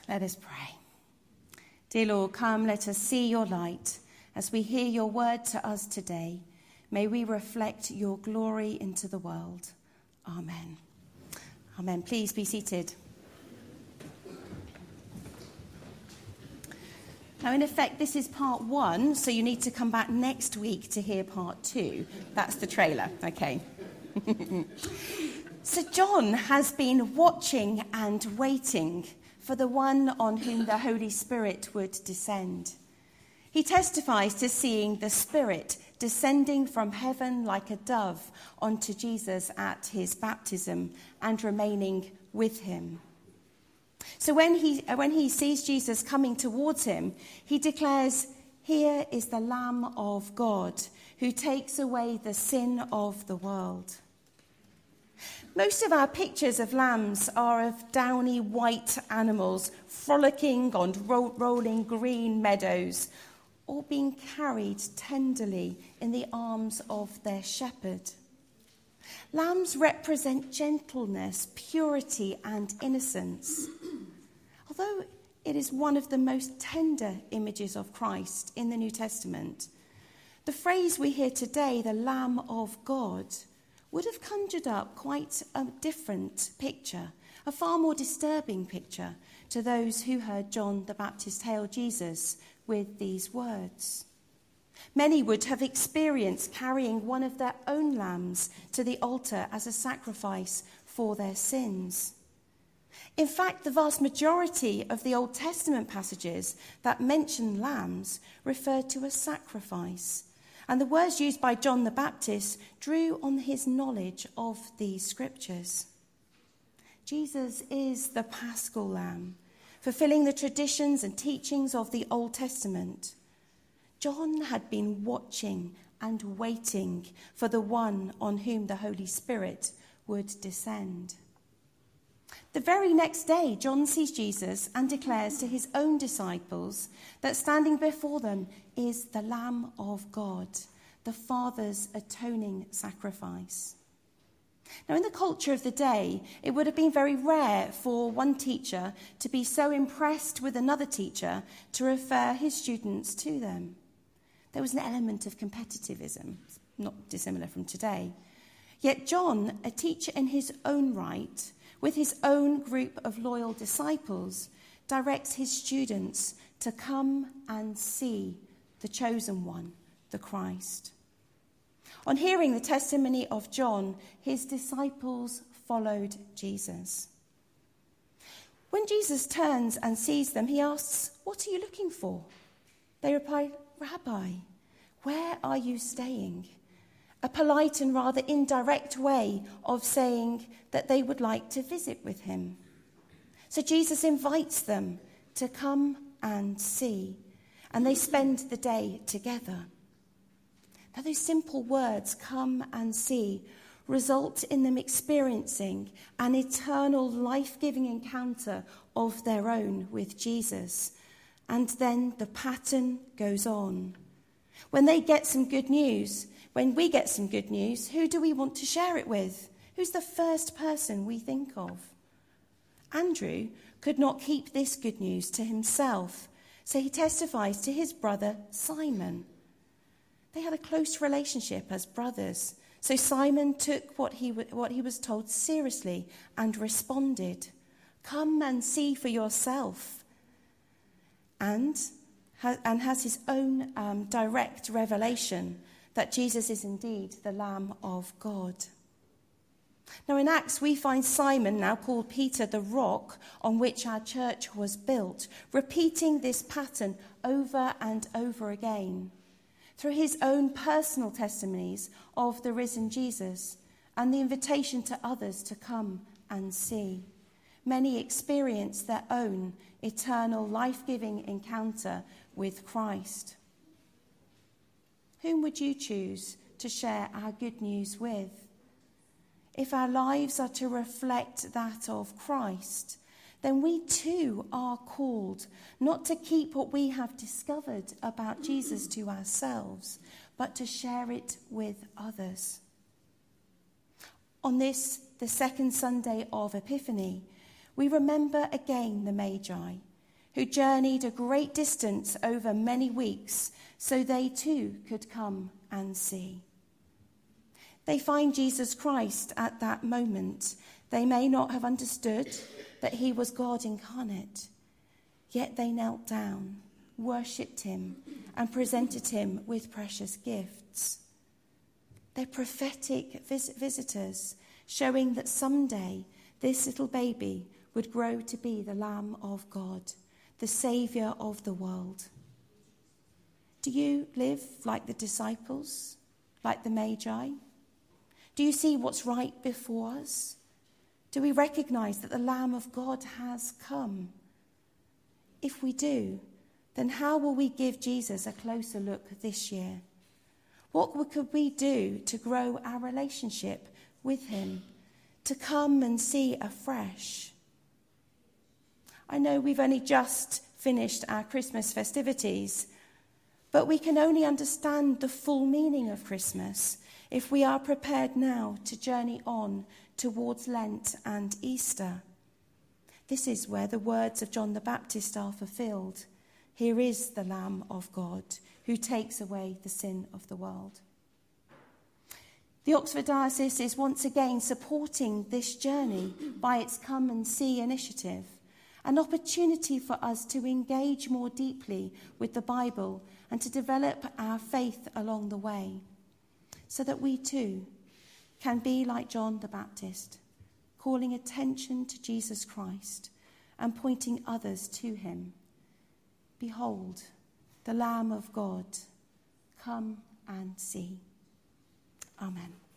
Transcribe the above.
Let us pray. Dear Lord, come, let us see your light as we hear your word to us today. May we reflect your glory into the world. Amen. Amen. Please be seated. Now, in effect, this is part 1, so you need to come back next week to hear part 2. That's the trailer. Okay. So John has been watching and waiting for the one on whom the Holy Spirit would descend. He testifies to seeing the Spirit descending from heaven like a dove onto Jesus at his baptism and remaining with him. So when he sees Jesus coming towards him, he declares, "Here is the Lamb of God who takes away the sin of the world." Most of our pictures of lambs are of downy white animals frolicking on rolling green meadows, or being carried tenderly in the arms of their shepherd. Lambs represent gentleness, purity, and innocence. Although it is one of the most tender images of Christ in the New Testament, the phrase we hear today, the Lamb of God, would have conjured up quite a different picture, a far more disturbing picture to those who heard John the Baptist hail Jesus with these words. Many would have experienced carrying one of their own lambs to the altar as a sacrifice for their sins. In fact, the vast majority of the Old Testament passages that mention lambs refer to a sacrifice. And the words used by John the Baptist drew on his knowledge of these scriptures. Jesus is the Paschal Lamb, fulfilling the traditions and teachings of the Old Testament. John had been watching and waiting for the one on whom the Holy Spirit would descend. The very next day, John sees Jesus and declares to his own disciples that standing before them is the Lamb of God, the Father's atoning sacrifice. Now, in the culture of the day, it would have been very rare for one teacher to be so impressed with another teacher to refer his students to them. There was an element of competitivism, not dissimilar from today. Yet John, a teacher in his own right, with his own group of loyal disciples, directs his students to come and see the chosen one, the Christ. On hearing the testimony of John, his disciples followed Jesus. When Jesus turns and sees them, he asks, "What are you looking for?" They reply, "Rabbi, where are you staying?" A polite and rather indirect way of saying that they would like to visit with him. So Jesus invites them to come and see, and they spend the day together. Now, those simple words, "come and see," result in them experiencing an eternal life-giving encounter of their own with Jesus. And then the pattern goes on. When we get some good news, who do we want to share it with? Who's the first person we think of? Andrew could not keep this good news to himself, so he testifies to his brother Simon. They had a close relationship as brothers, so Simon took what he was told seriously and responded, "Come and see for yourself," and has his own direct revelation that Jesus is indeed the Lamb of God. Now in Acts, we find Simon, now called Peter, the rock on which our church was built, repeating this pattern over and over again through his own personal testimonies of the risen Jesus and the invitation to others to come and see. Many experience their own eternal life-giving encounter with Christ. Whom would you choose to share our good news with? If our lives are to reflect that of Christ, then we too are called not to keep what we have discovered about Jesus to ourselves, but to share it with others. On this, the second Sunday of Epiphany, we remember again the Magi, who journeyed a great distance over many weeks so they too could come and see. They find Jesus Christ at that moment. They may not have understood that he was God incarnate, yet they knelt down, worshipped him, and presented him with precious gifts. They're prophetic visitors, showing that someday this little baby would grow to be the Lamb of God, the Saviour of the world. Do you live like the disciples, like the Magi? Do you see what's right before us? Do we recognise that the Lamb of God has come? If we do, then how will we give Jesus a closer look this year? What could we do to grow our relationship with him, to come and see afresh? I know we've only just finished our Christmas festivities, but we can only understand the full meaning of Christmas if we are prepared now to journey on towards Lent and Easter. This is where the words of John the Baptist are fulfilled. Here is the Lamb of God who takes away the sin of the world. The Oxford Diocese is once again supporting this journey by its Come and See initiative, an opportunity for us to engage more deeply with the Bible and to develop our faith along the way, so that we too can be like John the Baptist, calling attention to Jesus Christ and pointing others to him. Behold, the Lamb of God, come and see. Amen.